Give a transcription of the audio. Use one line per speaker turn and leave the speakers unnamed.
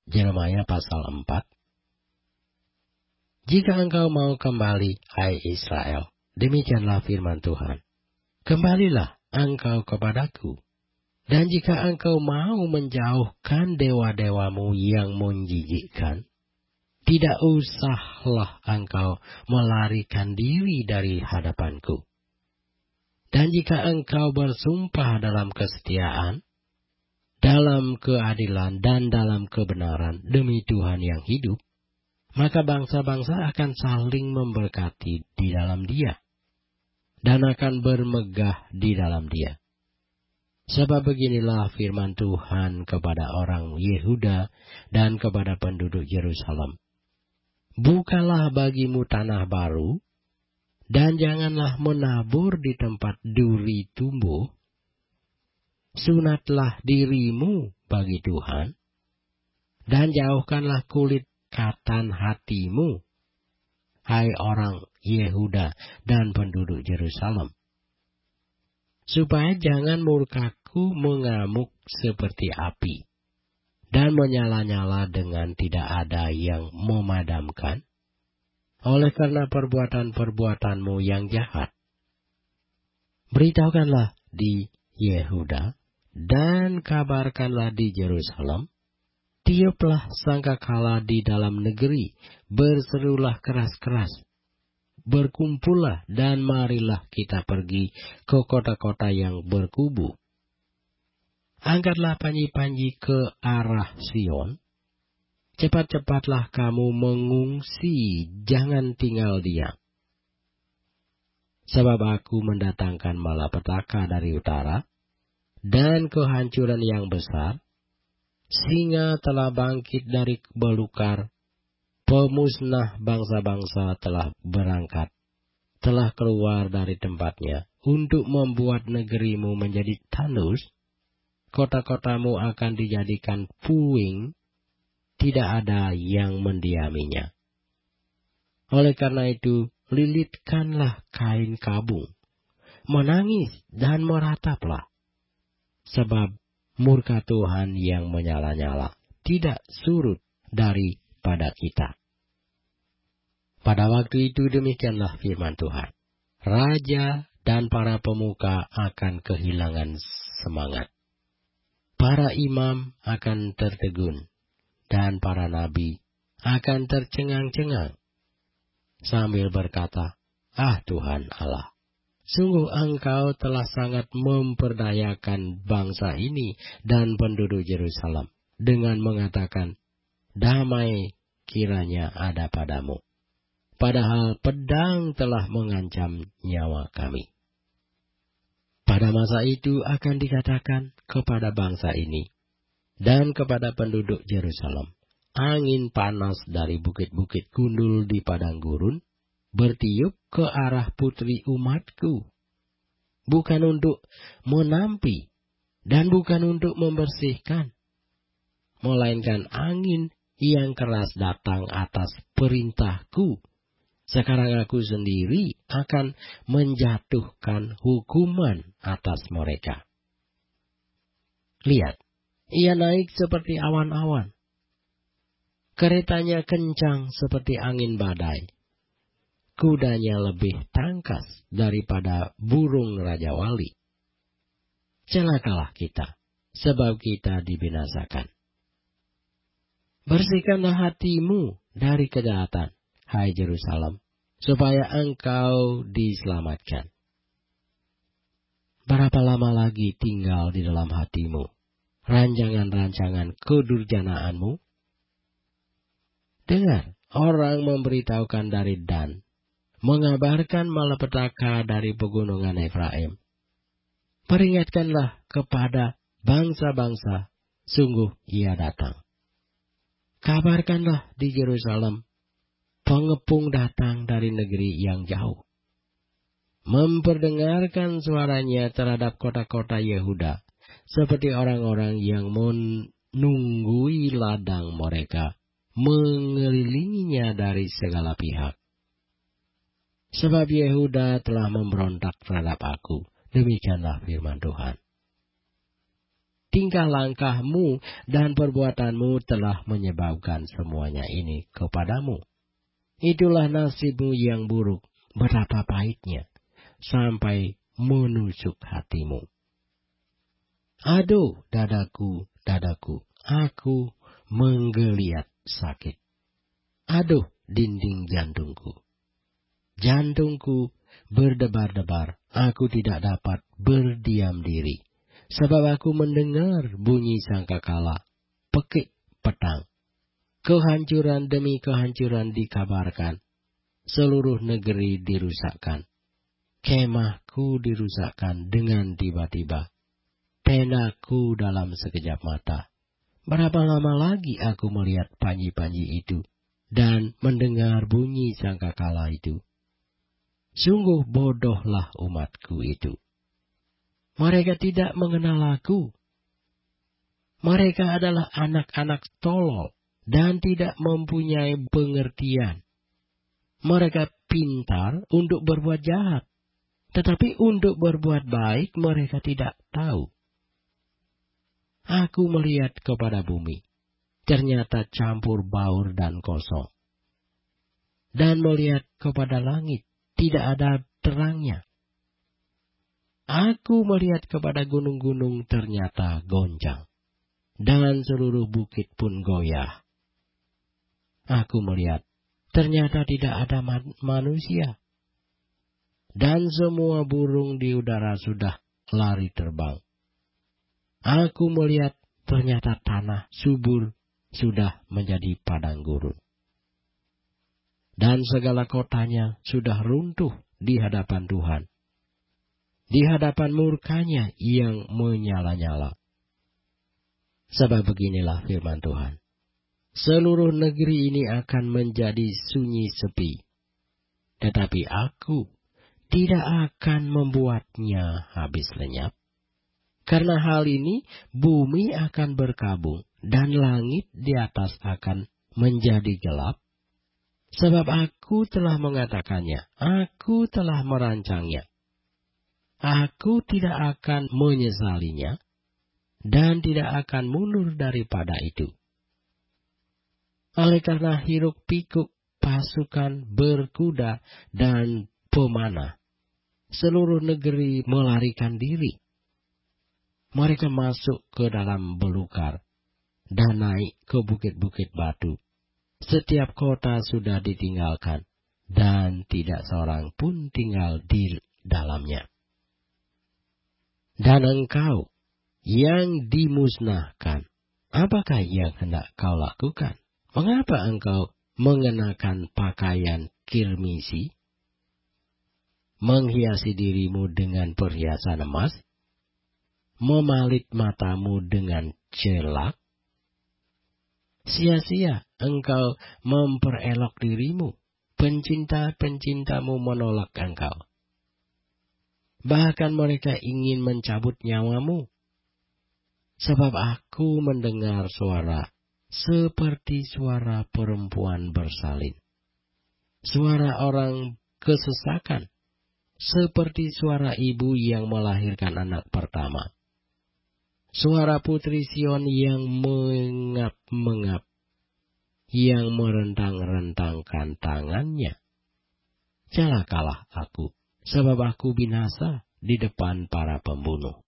Yeremia pasal 4. Jika engkau mau kembali, hai Israel, demikianlah firman Tuhan. Kembalilah engkau kepadaku. Dan jika engkau mau menjauhkan dewa-dewamu yang menjijikkan, tidak usahlah engkau melarikan diri dari hadapanku. Dan jika engkau bersumpah dalam kesetiaan, dalam keadilan dan dalam kebenaran demi Tuhan yang hidup, maka bangsa-bangsa akan saling memberkati di dalam Dia, dan akan bermegah di dalam Dia. Sebab beginilah firman Tuhan kepada orang Yehuda dan kepada penduduk Yerusalem. Bukalah bagimu tanah baru, dan janganlah menabur di tempat duri tumbuh. Sunatlah dirimu bagi Tuhan, dan jauhkanlah kulit katan hatimu, hai orang Yehuda dan penduduk Yerusalem, supaya jangan murkaku mengamuk seperti api, dan menyala-nyala dengan tidak ada yang memadamkan, oleh karena perbuatan-perbuatanmu yang jahat. Beritahukanlah di Yehuda, dan kabarkanlah di Yerusalem, tiuplah sangkakala di dalam negeri, berserulah keras-keras, berkumpullah dan marilah kita pergi ke kota-kota yang berkubu. Angkatlah panji-panji ke arah Sion, cepat-cepatlah kamu mengungsi, jangan tinggal diam. Sebab aku mendatangkan malapetaka dari utara, dan kehancuran yang besar. Singa telah bangkit dari belukar, pemusnah bangsa-bangsa telah berangkat, telah keluar dari tempatnya, untuk membuat negerimu menjadi tandus, kota-kotamu akan dijadikan puing, tidak ada yang mendiaminya. Oleh karena itu, lilitkanlah kain kabung, menangis dan merataplah, sebab murka Tuhan yang menyala-nyala tidak surut daripada kita. Pada waktu itu demikianlah firman Tuhan. Raja dan para pemuka akan kehilangan semangat. Para imam akan tertegun, dan para nabi akan tercengang-cengang, sambil berkata, "Ah Tuhan Allah, sungguh engkau telah sangat memperdayakan bangsa ini dan penduduk Yerusalem dengan mengatakan, damai kiranya ada padamu. Padahal pedang telah mengancam nyawa kami." Pada masa itu akan dikatakan kepada bangsa ini dan kepada penduduk Yerusalem, angin panas dari bukit-bukit gundul di padang gurun bertiup ke arah putri umatku, bukan untuk menampi dan bukan untuk membersihkan, melainkan angin yang keras datang atas perintahku. Sekarang aku sendiri akan menjatuhkan hukuman atas mereka. Lihat, ia naik seperti awan-awan. Keretanya kencang seperti angin badai. Kudanya lebih tangkas daripada burung Raja Wali. Celakalah kita, sebab kita dibinasakan. Bersihkanlah hatimu dari kejahatan, hai Yerusalem, supaya engkau diselamatkan. Berapa lama lagi tinggal di dalam hatimu rancangan-rancangan kedurjanaanmu? Dengar, orang memberitahukan dari Dan, mengabarkan malapetaka dari pegunungan Efraim. Peringatkanlah kepada bangsa-bangsa, sungguh ia datang. Kabarkanlah di Yerusalem, pengepung datang dari negeri yang jauh. Memperdengarkan suaranya terhadap kota-kota Yehuda, seperti orang-orang yang menunggui ladang mereka, mengelilinginya dari segala pihak. Sebab Yehuda telah memberontak terhadap aku, demikianlah firman Tuhan. tingkah langkahmu dan perbuatanmu telah menyebabkan semuanya ini kepadamu. Itulah nasibmu yang buruk, betapa pahitnya, sampai menusuk hatimu. Aduh, dadaku, dadaku, aku menggeliat sakit. Aduh, dinding jantungku. Jantungku berdebar-debar, aku tidak dapat berdiam diri. Sebab aku mendengar bunyi sangkakala, pekik petang. Kehancuran demi kehancuran dikabarkan. Seluruh negeri dirusakkan. Kemahku dirusakkan dengan tiba-tiba. Tendaku dalam sekejap mata. Berapa lama lagi aku melihat panji-panji itu dan mendengar bunyi sangkakala itu? Sungguh bodohlah umatku itu. Mereka tidak mengenal aku. Mereka adalah anak-anak tolol dan tidak mempunyai pengertian. Mereka pintar untuk berbuat jahat, tetapi untuk berbuat baik mereka tidak tahu. Aku melihat kepada bumi, ternyata campur baur dan kosong. Dan melihat kepada langit, tidak ada terangnya. Aku melihat kepada gunung-gunung ternyata goncang, dan seluruh bukit pun goyah. Aku melihat, ternyata tidak ada manusia. Dan semua burung di udara sudah lari terbang. Aku melihat, ternyata tanah subur sudah menjadi padang gurun. Dan segala kotanya sudah runtuh di hadapan Tuhan. Di hadapan murkanya yang menyala-nyala. Sebab beginilah firman Tuhan. Seluruh negeri ini akan menjadi sunyi sepi. Tetapi aku tidak akan membuatnya habis lenyap. Karena hal ini bumi akan berkabung dan langit di atas akan menjadi gelap. Sebab aku telah mengatakannya, aku telah merancangnya. Aku tidak akan menyesalinya dan tidak akan mundur daripada itu. Oleh karena hiruk pikuk pasukan berkuda dan pemanah, seluruh negeri melarikan diri. Mereka masuk ke dalam belukar dan naik ke bukit-bukit batu. Setiap kota sudah ditinggalkan dan tidak seorang pun tinggal di dalamnya. Dan engkau yang dimusnahkan, apakah yang hendak kau lakukan? Mengapa engkau mengenakan pakaian kirmisi, menghiasi dirimu dengan perhiasan emas, memalit matamu dengan celak? Sia-sia engkau memperelok dirimu, pencinta-pencintamu menolak engkau. Bahkan mereka ingin mencabut nyawamu. Sebab aku mendengar suara seperti suara perempuan bersalin. Suara orang kesesakan, seperti suara ibu yang melahirkan anak pertama. Suara putri Sion yang mengap-mengap, yang merentang-rentangkan tangannya. Celakalah aku, sebab aku binasa di depan para pembunuh.